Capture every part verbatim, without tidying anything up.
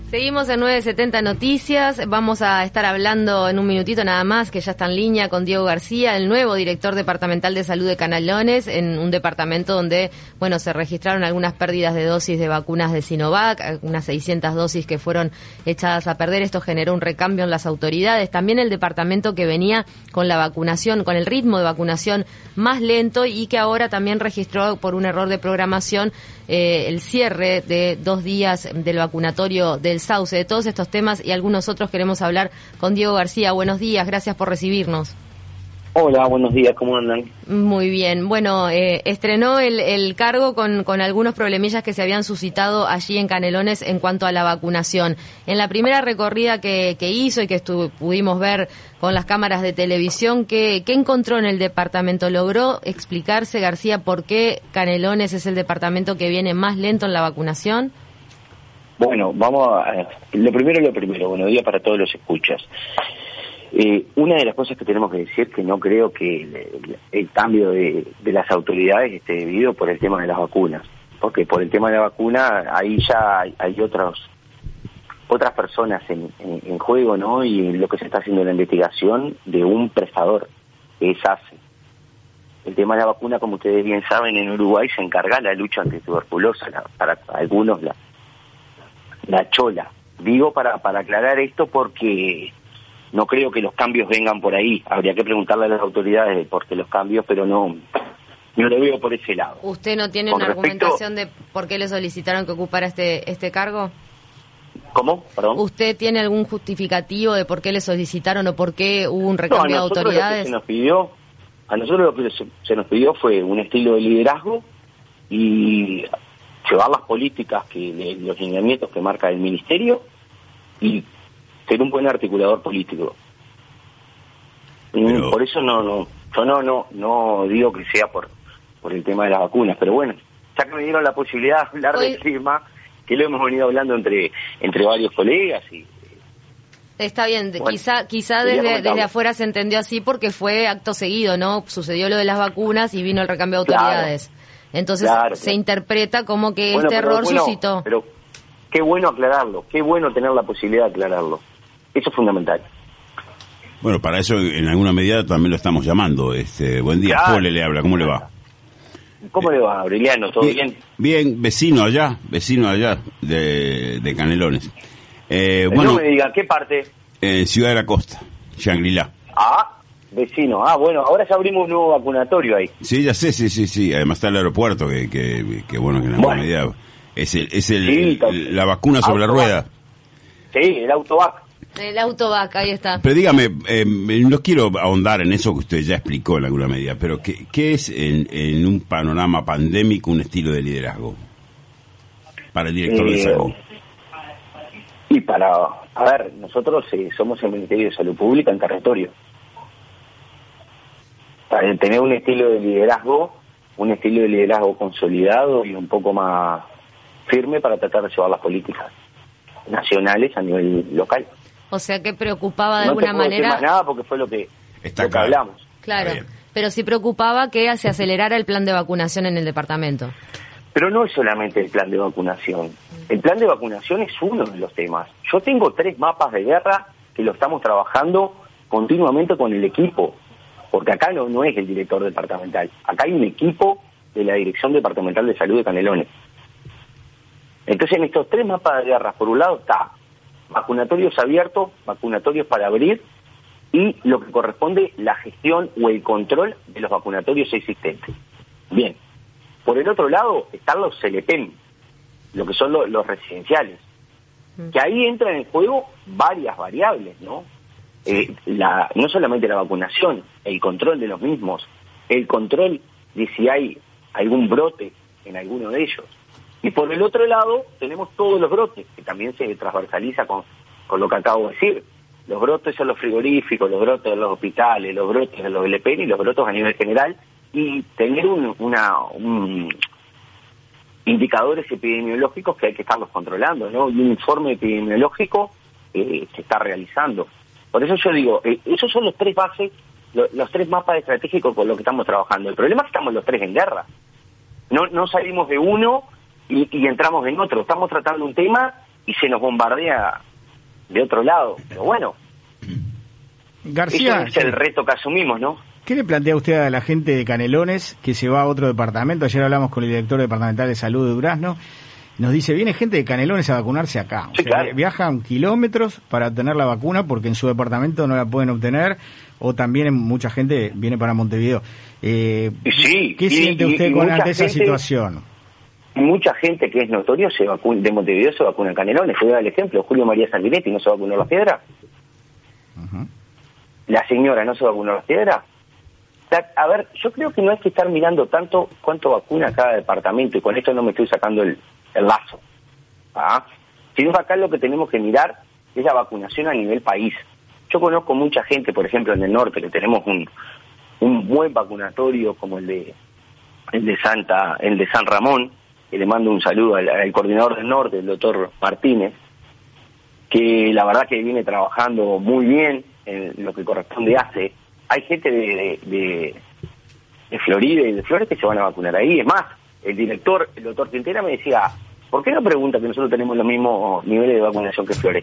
Seguimos en nueve setenta Noticias. Vamos a estar hablando en un minutito nada más, que ya está en línea, con Diego García, el nuevo director departamental de salud de Canelones, en un departamento donde, bueno, se registraron algunas pérdidas de dosis de vacunas de Sinovac, unas seiscientas dosis que fueron echadas a perder. Esto generó un recambio en las autoridades. También el departamento que venía con la vacunación, con el ritmo de vacunación más lento, y que ahora también registró por un error de programación eh, el cierre de dos días del vacunatorio del Sauce. De todos estos temas y algunos otros queremos hablar con Diego García. Buenos días, gracias por recibirnos. Hola, buenos días, ¿cómo andan? Muy bien. Bueno, eh, estrenó el, el cargo con, con algunos problemillas que se habían suscitado allí en Canelones en cuanto a la vacunación. En la primera recorrida que, que hizo y que estu- pudimos ver con las cámaras de televisión, ¿qué, ¿qué encontró en el departamento? ¿Logró explicarse, García, por qué Canelones es el departamento que viene más lento en la vacunación? Bueno, vamos a... Lo primero lo primero, buenos días para todos los escuchas. Eh, una de las cosas que tenemos que decir que no creo que el, el cambio de, de las autoridades esté debido por el tema de las vacunas, porque por el tema de la vacuna ahí ya hay, hay otros otras personas en, en, en juego, ¿no? Y lo que se está haciendo en la investigación de un prestador, que es A C E. El tema de la vacuna, como ustedes bien saben, en Uruguay se encarga la lucha antituberculosa, la, para algunos la, la chola. Digo para, para aclarar esto porque no creo que los cambios vengan por ahí. Habría que preguntarle a las autoridades de por qué los cambios, pero no, no lo veo por ese lado. ¿Usted no tiene Con una respecto... argumentación de por qué le solicitaron que ocupara este este cargo? ¿Cómo? Perdón. ¿Usted tiene algún justificativo de por qué le solicitaron o por qué hubo un recambio no, a de autoridades? Lo que se nos pidió, a nosotros lo que se, se nos pidió fue un estilo de liderazgo y llevar las políticas, que los lineamientos que marca el ministerio y ser un buen articulador político. Pero... Por eso no, no, yo no, no, no digo que sea por, por el tema de las vacunas, pero bueno, ya que me dieron la posibilidad de hablar Hoy... del tema, que lo hemos venido hablando entre, entre varios colegas y... Está bien, bueno, quizá quizá desde, desde afuera se entendió así porque fue acto seguido, ¿no? Sucedió lo de las vacunas y vino el recambio de autoridades. Claro, Entonces claro, se claro. interpreta como que bueno, este error bueno, suscitó. Pero qué bueno aclararlo, qué bueno tener la posibilidad de aclararlo. Eso es fundamental. Bueno, para eso en alguna medida también lo estamos llamando. Este, buen día, claro. Pole le habla, ¿cómo le va? ¿Cómo eh, le va, Aureliano? ¿Todo bien? Bien, bien vecino allá, vecino allá de, de Canelones. Eh, bueno, no me diga, ¿qué parte? Eh, Ciudad de la Costa, Shangri-La. Ah, vecino. Ah, bueno, ahora ya abrimos un nuevo vacunatorio ahí. Sí, ya sé, sí, sí, sí. Además está el aeropuerto, que, que, que bueno, que en alguna bueno. medida es, el, es el, sí, el, la vacuna sobre Autovac. La rueda. Sí, el Autovac. El Autovac, ahí está. Pero dígame, eh, no quiero ahondar en eso que usted ya explicó en alguna medida, pero ¿qué, qué es en, en un panorama pandémico un estilo de liderazgo para el director eh, de salud? Y para, a ver, nosotros eh, somos el Ministerio de Salud Pública en territorio. Para tener un estilo de liderazgo, un estilo de liderazgo consolidado y un poco más firme para tratar de llevar las políticas nacionales a nivel local. O sea, que preocupaba de no alguna te puedo manera... decir más nada porque fue lo que, Está lo que hablamos. Claro, pero sí preocupaba que se acelerara el plan de vacunación en el departamento. Pero no es solamente el plan de vacunación. El plan de vacunación es uno de los temas. Yo tengo tres mapas de guerra que lo estamos trabajando continuamente con el equipo, porque acá no, no es el director departamental. Acá hay un equipo de la Dirección Departamental de Salud de Canelones. Entonces, en estos tres mapas de guerra, por un lado está vacunatorios abiertos, vacunatorios para abrir, y lo que corresponde, la gestión o el control de los vacunatorios existentes. Bien. Por el otro lado están los C L P E M, lo que son los, los residenciales, mm. que ahí entran en juego varias variables, ¿no? Eh, la, no solamente la vacunación, el control de los mismos, el control de si hay algún brote en alguno de ellos. Y por el otro lado tenemos todos los brotes, que también se transversaliza con, con lo que acabo de decir. Los brotes en los frigoríficos, los brotes en los hospitales, los brotes en los L P N y los brotes a nivel general, y tener un, una, un indicadores epidemiológicos que hay que estarlos controlando, ¿no? Y un informe epidemiológico eh, se está realizando. Por eso yo digo, eh, esos son los tres bases, lo, los tres mapas estratégicos con los que estamos trabajando. El problema es que estamos los tres en guerra. No, no salimos de uno y, y entramos en otro. Estamos tratando un tema y se nos bombardea de otro lado. Pero bueno, García, ese es el reto que asumimos, ¿no? ¿Qué le plantea usted a la gente de Canelones que se va a otro departamento? Ayer hablamos con el director departamental de salud de Durazno. Nos dice, viene gente de Canelones a vacunarse acá. O Sí, sea, claro. Viajan kilómetros para obtener la vacuna porque en su departamento no la pueden obtener, o también mucha gente viene para Montevideo. Eh, Sí, ¿Qué y- siente y- usted y con mucha ante esa gente- situación? Mucha gente que es notorio se vacuna, de Montevideo se vacuna en Canelones. Fue el ejemplo, Julio María Sanguinetti no se vacunó en Las Piedras. Uh-huh. La señora no se vacunó en Las Piedras. O sea, a ver, yo creo que no hay que estar mirando tanto cuánto vacuna cada departamento, y con esto no me estoy sacando el, el lazo. ¿Ah? Sino que acá lo que tenemos que mirar es la vacunación a nivel país. Yo conozco mucha gente, por ejemplo, en el norte, que tenemos un, un buen vacunatorio como el de el de Santa, el de San Ramón, que le mando un saludo al, al coordinador del norte, el doctor Martínez, que la verdad que viene trabajando muy bien en lo que corresponde hace. Hay gente de, de, de, de Florida y de Flores que se van a vacunar ahí. Es más, el director, el doctor Quintera, me decía, ¿por qué no pregunta que nosotros tenemos los mismos niveles de vacunación que Flores?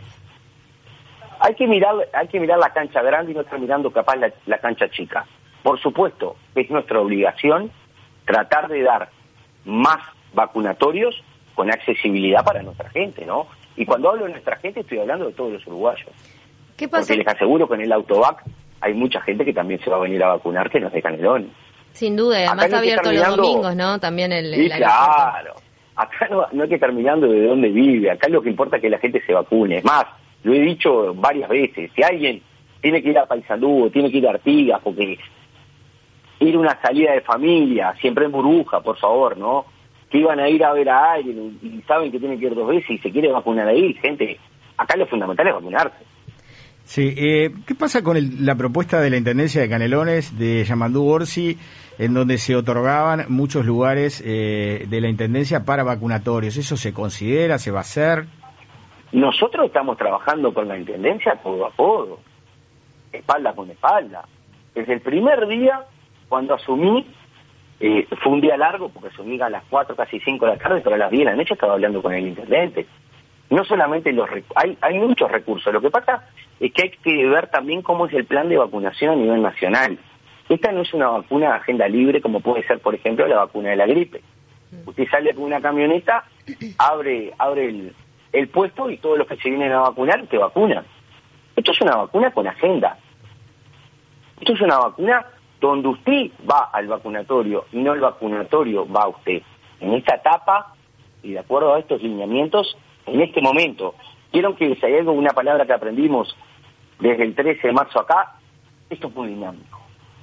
Hay que mirar, hay que mirar la cancha grande y no estar mirando capaz la, la cancha chica. Por supuesto, es nuestra obligación tratar de dar más vacunatorios con accesibilidad para nuestra gente, ¿no? Y cuando hablo de nuestra gente estoy hablando de todos los uruguayos. ¿Qué pasa? Porque les aseguro que en el Autovac hay mucha gente que también se va a venir a vacunar que no es de Canelones. Sin duda, y Acá además no hay que abierto estar los mirando- domingos, ¿no? También el, Sí, el aeropuerto. claro. Acá no, no hay que estar mirando de dónde vive. Acá lo que importa es que la gente se vacune. Es más, lo he dicho varias veces. Si alguien tiene que ir a Paysandú o tiene que ir a Artigas, porque ir a una salida de familia, siempre en burbuja, por favor, ¿no? Que iban a ir a ver a alguien y saben que tienen que ir dos veces y se quiere vacunar ahí, gente. Acá lo fundamental es vacunarse. Sí, eh, ¿qué pasa con el- la propuesta de la Intendencia de Canelones de Yamandú Orsi, en donde se otorgaban muchos lugares eh, de la Intendencia para vacunatorios? ¿Eso se considera, se va a hacer? Nosotros estamos trabajando con la Intendencia codo a codo, espalda con espalda. Desde el primer día, cuando asumí, eh, fue un día largo, porque asumí a las cuatro, casi cinco de la tarde, pero a las diez de la noche estaba hablando con el Intendente. No solamente los... rec- hay, hay muchos recursos, lo que pasa es que hay que ver también cómo es el plan de vacunación a nivel nacional. Esta no es una vacuna de agenda libre como puede ser, por ejemplo, la vacuna de la gripe. Usted sale con una camioneta, abre abre el, el puesto y todos los que se vienen a vacunar te vacunan. Esto es una vacuna con agenda. Esto es una vacuna donde usted va al vacunatorio y no el vacunatorio va a usted. En esta etapa, y de acuerdo a estos lineamientos, en este momento, quiero que si hay algo, una palabra que aprendimos desde el trece de marzo acá, esto es muy dinámico.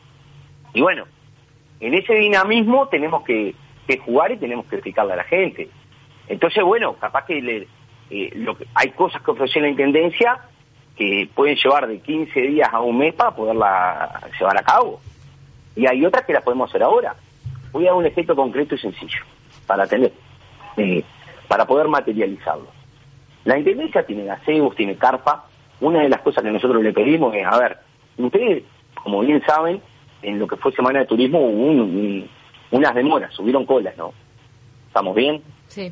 Y bueno, en ese dinamismo tenemos que, que jugar y tenemos que explicarle a la gente. Entonces, bueno, capaz que, le, eh, lo que hay cosas que ofrece la Intendencia que pueden llevar de quince días a un mes para poderla llevar a cabo. Y hay otras que las podemos hacer ahora. Voy a dar un ejemplo concreto y sencillo para tener, eh, para poder materializarlo. La Intendencia tiene gazebos, tiene carpa. Una de las cosas que nosotros le pedimos es, a ver, ustedes, como bien saben, en lo que fue Semana de Turismo hubo un, un, unas demoras, hubieron colas, ¿no? ¿Estamos bien? Sí.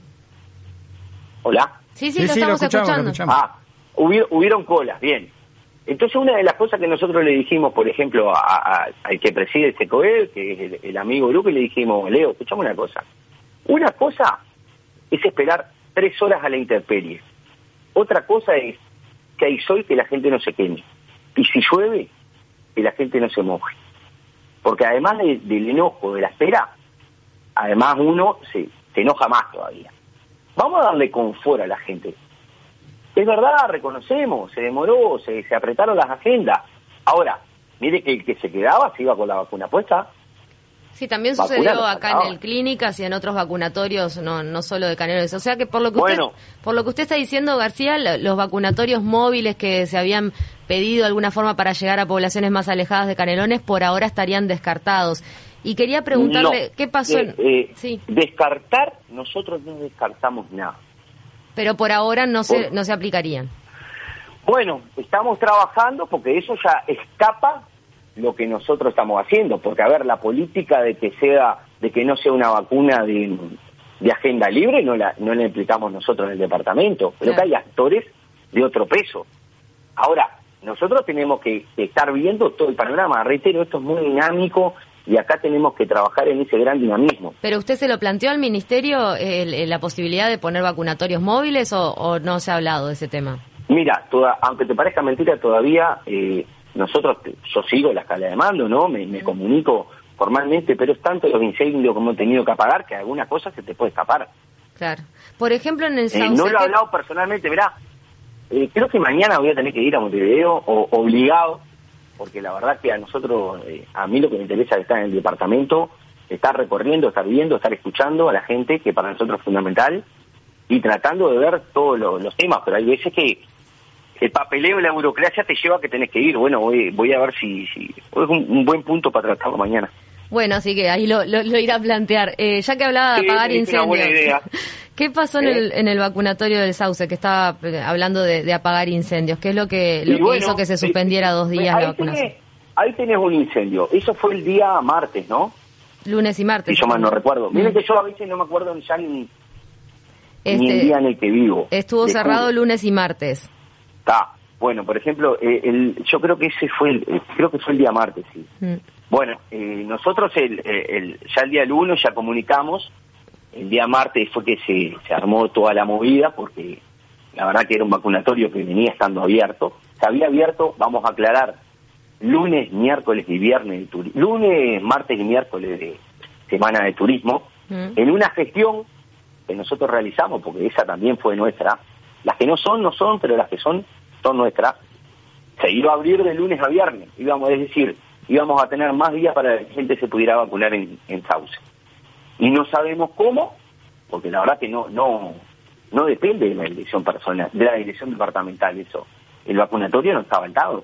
¿Hola? Sí, sí, lo estamos escuchando. Ah, hubi- hubieron colas, bien. Entonces una de las cosas que nosotros le dijimos, por ejemplo, a- a- al que preside el SECOED, que es el, el amigo Luque, le dijimos, Leo, escuchame una cosa. Una cosa es esperar tres horas a la intemperie. Otra cosa es que hay sol, que la gente no se queme. Y si llueve, que la gente no se moje. Porque además de- del enojo, de la espera, además uno se, se enoja más todavía. Vamos a darle confort a la gente. Es verdad, reconocemos, se demoró, se, se apretaron las agendas. Ahora, mire que el que se quedaba se iba con la vacuna puesta. Sí, también Vacuna sucedió nos acá faltaba. en el Clínicas y en otros vacunatorios, no no solo de Canelones. O sea que por lo que Bueno. usted por lo que usted está diciendo, García, lo- los vacunatorios móviles que se habían pedido de alguna forma para llegar a poblaciones más alejadas de Canelones, por ahora estarían descartados. Y quería preguntarle, No. ¿qué pasó? en- Eh, eh, sí, Descartar, nosotros no descartamos nada. pero por ahora no se Por- no se aplicarían. Bueno, estamos trabajando porque eso ya escapa lo que nosotros estamos haciendo, porque a ver, la política de que sea, de que no sea una vacuna de, de agenda libre no la, no la implicamos nosotros en el departamento, pero Claro. que hay actores de otro peso. Ahora, nosotros tenemos que, que estar viendo todo el panorama. Reitero, esto es muy dinámico y acá tenemos que trabajar en ese gran dinamismo. ¿Pero usted se lo planteó al Ministerio el- el- la posibilidad de poner vacunatorios móviles o, o no se ha hablado de ese tema? Mira, toda, aunque te parezca mentira, todavía eh, nosotros, yo sigo la escala de mando, ¿no? Me, me comunico formalmente, pero es tanto los incendios como he tenido que apagar que alguna cosa se te puede escapar. Claro. Por ejemplo, en el Eh, Sauce... no lo he ¿qué- hablado personalmente, verá, eh, creo que mañana voy a tener que ir a Montevideo, o, obligado, porque la verdad que a nosotros, eh, a mí lo que me interesa es estar en el departamento, estar recorriendo, estar viendo, estar escuchando a la gente, que para nosotros es fundamental, y tratando de ver todos lo- los temas, pero hay veces que el papeleo y la burocracia te lleva a que tenés que ir. Bueno, voy, voy a ver si, si es un, un buen punto para tratarlo mañana. Bueno, así que ahí lo, lo, lo irá a plantear. Eh, ya que hablaba de Sí, apagar es una buena incendios, idea. ¿qué pasó en, ¿Eh? el, en el vacunatorio del Sauce, que estaba eh, hablando de, de apagar incendios? ¿Qué es lo que, lo Y que bueno, hizo que se eh, suspendiera dos días ahí la vacunación? tenés, ahí tenés un incendio. Eso fue el día martes, ¿no? Lunes y martes. Si yo mal no recuerdo. Miren Mm. que yo a veces no me acuerdo ya ni, ni el Este, día en el que vivo. estuvo Te cerrado juro. lunes y martes. Está. Bueno, por ejemplo, eh, el, yo creo que ese fue el, eh, creo que fue el día martes, sí. Mm. Bueno, eh, nosotros el, eh, el, ya el día lunes ya comunicamos, el día martes fue que se, se armó toda la movida, porque la verdad que era un vacunatorio que venía estando abierto. Se había abierto, vamos a aclarar, lunes, miércoles y viernes de turismo, lunes, martes y miércoles de semana de turismo, Mm. en una gestión que nosotros realizamos, porque esa también fue nuestra. Las que no son, no son, pero las que son, son nuestras. Se iba a abrir de lunes a viernes, íbamos, es decir, íbamos a tener más días para que la gente se pudiera vacunar en, en Sauce. Y no sabemos cómo, porque la verdad que no no no depende de la dirección personal, de la dirección departamental eso. El vacunatorio no estaba atado.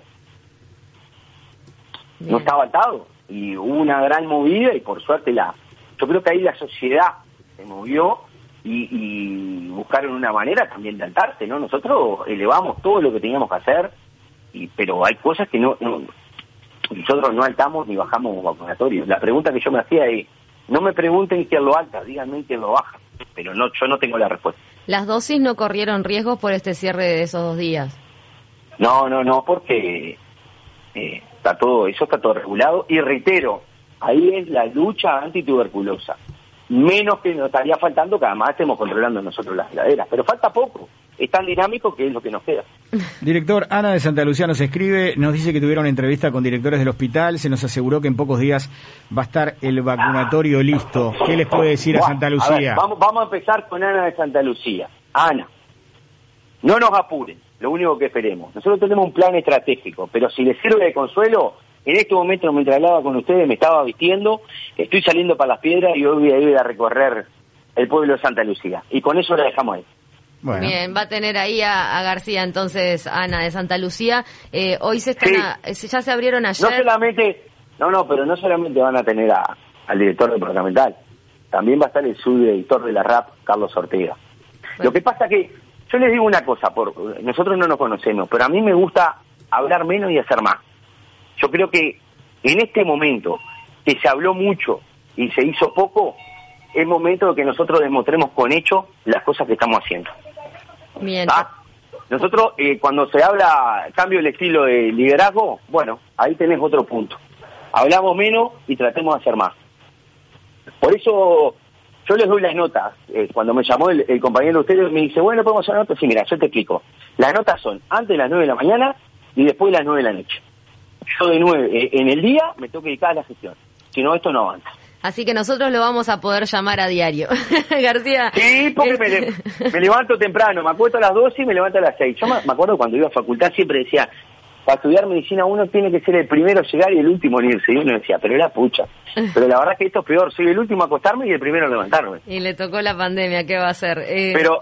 Bien. No estaba atado. Y hubo una gran movida y por suerte la... Yo creo que ahí la sociedad se movió y, y buscaron una manera también de atarse, ¿no? Nosotros elevamos todo lo que teníamos que hacer, y pero hay cosas que no, no nosotros no altamos ni bajamos vacunatorios. La pregunta que yo me hacía es, no me pregunten quién lo alta, díganme quién lo baja, pero no, yo no tengo la respuesta. ¿Las dosis no corrieron riesgos por este cierre de esos dos días? No, no, no, porque eh, está todo, eso está todo regulado, y reitero, ahí es la lucha antituberculosa. Menos que nos estaría faltando que además estemos controlando nosotros las heladeras, pero falta poco, es tan dinámico que es lo que nos queda. Director, Ana de Santa Lucía nos escribe, nos dice que tuvieron entrevista con directores del hospital, se nos aseguró que en pocos días va a estar el vacunatorio listo. ¿Qué les puede decir a Buah, Santa a ver, Lucía? vamos, vamos a empezar con Ana de Santa Lucía. Ana, no nos apuren, lo único que esperemos. Nosotros tenemos un plan estratégico, pero si les sirve de consuelo, en este momento mientras hablaba con ustedes me estaba vistiendo, estoy saliendo para las piedras y hoy voy a ir a recorrer el pueblo de Santa Lucía. Y con eso la dejamos ahí. Bueno. Bien, va a tener ahí a, a García entonces, Ana de Santa Lucía. Eh, hoy se están Sí. a- eh, ya se abrieron ayer. No solamente, no, no, pero no solamente van a tener a, al director departamental, también va a estar el subdirector de la R A P, Carlos Ortega. Bueno. Lo que pasa que, yo les digo una cosa, por nosotros no nos conocemos, pero a mí me gusta hablar menos y hacer más. Yo creo que en este momento, que se habló mucho y se hizo poco, es momento de que nosotros demostremos con hechos las cosas que estamos haciendo. Bien. ¿Ah? Nosotros, eh, cuando se habla cambio el estilo de liderazgo, bueno, ahí tenés otro punto. Hablamos menos y tratemos de hacer más. Por eso yo les doy las notas. Eh, cuando me llamó el, el compañero de ustedes, me dice, bueno, podemos hacer notas. Sí, mira, yo te explico. Las notas son antes de las nueve de la mañana y después de las nueve de la noche. Yo de nueve eh, en el día me tengo que dedicar a la gestión. Si no, esto no avanza. Así que nosotros lo vamos a poder llamar a diario. García. Sí, porque me, le- me levanto temprano, me acuesto a las doce y me levanto a las seis. Yo me, me acuerdo cuando iba a facultad siempre decía, para estudiar medicina uno tiene que ser el primero a llegar y el último en irse. Y uno decía, pero era pucha. Pero la verdad es que esto es peor, soy el último a acostarme y el primero a levantarme. Y le tocó la pandemia, ¿qué va a hacer? Eh, Pero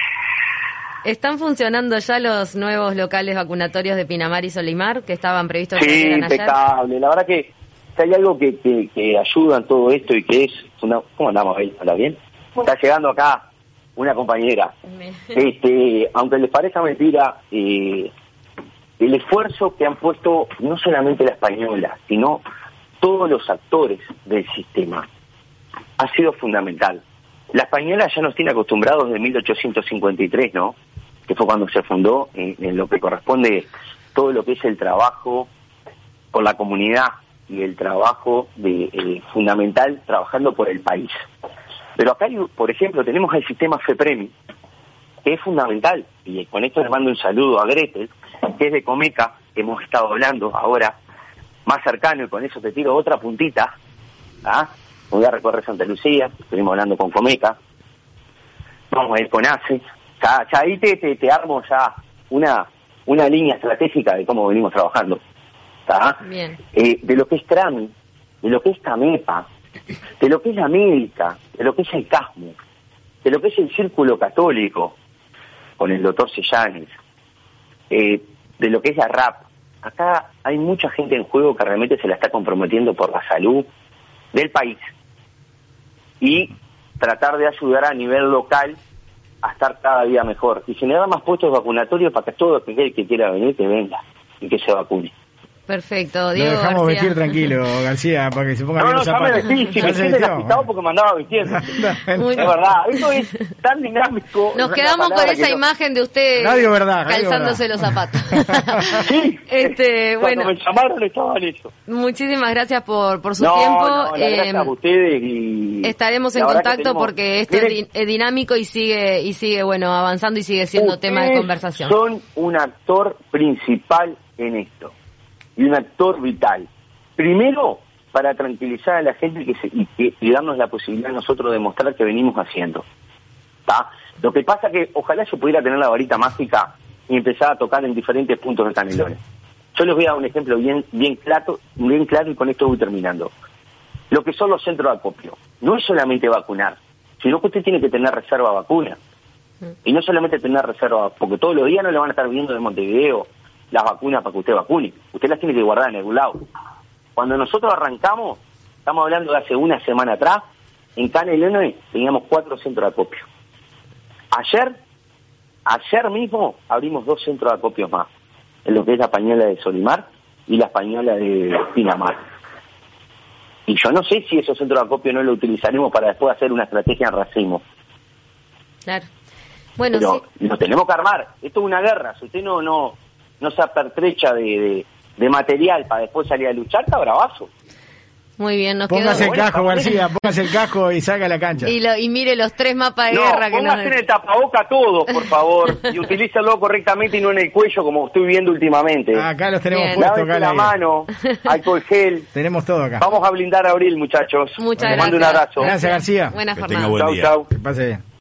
¿Están funcionando ya los nuevos locales vacunatorios de Pinamar y Solimar que estaban previstos que sí, abrieran ayer? impecable. La verdad que si hay algo que, que, que ayuda en todo esto y que es... Una, ¿cómo andamos ahí? ¿Anda bien? Está llegando acá una compañera. Me- Este, aunque les parezca mentira, eh, el esfuerzo que han puesto no solamente la española, sino todos los actores del sistema, ha sido fundamental. La española ya nos tiene acostumbrados desde mil ochocientos cincuenta y tres, ¿no? Que fue cuando se fundó, en, en lo que corresponde todo lo que es el trabajo por la comunidad y el trabajo de, eh, fundamental trabajando por el país. Pero acá, hay, por ejemplo, tenemos el sistema FEPREMI, que es fundamental, y con esto le mando un saludo a Gretel, que es de Comeca, que hemos estado hablando ahora, más cercano, y con eso te tiro otra puntita, ¿ah? Voy a recorrer Santa Lucía, estuvimos hablando con Comeca, vamos a ir con ACE, ya, ya ahí te, te, te armo ya una, una línea estratégica de cómo venimos trabajando, ¿tá? Bien. Eh, de lo que es TRAMI, de lo que es CAMEPA, de lo que es la médica, de lo que es el CASMU, de lo que es el Círculo Católico, con el doctor Sellanes, eh, de lo que es la R A P. Acá hay mucha gente en juego que realmente se la está comprometiendo por la salud del país y tratar de ayudar a nivel local a estar cada día mejor. Y generar más puestos vacunatorios para que todo aquel que quiera venir, que venga y que se vacune. Perfecto, Diego Lo dejamos García. vestir tranquilo, García, para que se ponga No, bien no, los ya me zapatos. vestí, si Ya me se sienten vistió. agitado porque me andaba vistiendo. Muy Es verdad, eso es tan dinámico. Nos una quedamos con palabra esa que no- imagen de usted Radio Verdad, Radio calzándose Verdad. los zapatos. Sí, este, cuando bueno, me llamaron estaba en eso. muchísimas gracias por, por su No, tiempo. no, la Eh, gracias a ustedes y... estaremos la en verdad que contacto tenemos- porque esto es, Miren, di- es dinámico y sigue y sigue bueno avanzando y sigue siendo tema de ustedes conversación. Son un actor principal en esto y un actor vital. Primero, para tranquilizar a la gente que se, y, que, y darnos la posibilidad a nosotros de mostrar que venimos haciendo. ¿Tá? Lo que pasa que ojalá yo pudiera tener la varita mágica y empezar a tocar en diferentes puntos de Canelones. Yo les voy a dar un ejemplo bien, bien claro, bien claro y con esto voy terminando. Lo que son los centros de acopio. No es solamente vacunar, sino que usted tiene que tener reserva de vacuna. Y no solamente tener reserva, porque todos los días no le van a estar viendo de Montevideo las vacunas para que usted vacune. Usted las tiene que guardar en algún lado. Cuando nosotros arrancamos, estamos hablando de hace una semana atrás, en Canelones teníamos cuatro centros de acopio. Ayer, ayer mismo abrimos dos centros de acopio más, en lo que es la Pañola de Solimar y la Pañola de Pinamar. Y yo no sé si esos centros de acopio no lo utilizaremos para después hacer una estrategia en racimo. Claro. Bueno, Pero sí. lo tenemos que armar. Esto es una guerra. Si usted no no no se apertrecha de, de, de material para después salir a luchar, está bravazo. Muy bien, nos Póngase quedó. el casco, García, póngase el casco y salga a la cancha. Y, lo, y mire los tres mapas de No, guerra que nos... póngase en el tapaboca todo, por favor, y utilízalo correctamente y no en el cuello como estoy viendo últimamente. Acá los tenemos Bien. puestos, Lávese acá la al aire. mano, alcohol gel. Tenemos todo acá. Vamos a blindar a Abril, muchachos. Muchas Les mando un gracias. abrazo. Gracias, García. Buena Que jornada. tenga buen Chau, día. chau. Que pase bien.